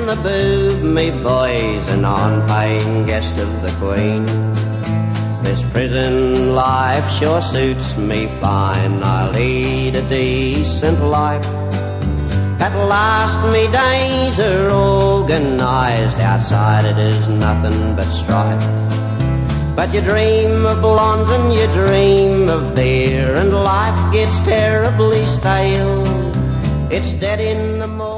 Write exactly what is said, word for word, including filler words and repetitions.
the boob, me boys, an on-paying guest of the Queen. This prison life sure suits me fine, I lead a decent life. At last me days are organised, outside it is nothing but strife. But you dream of blondes and you dream of beer, and life gets terribly stale. It's dead in the morning.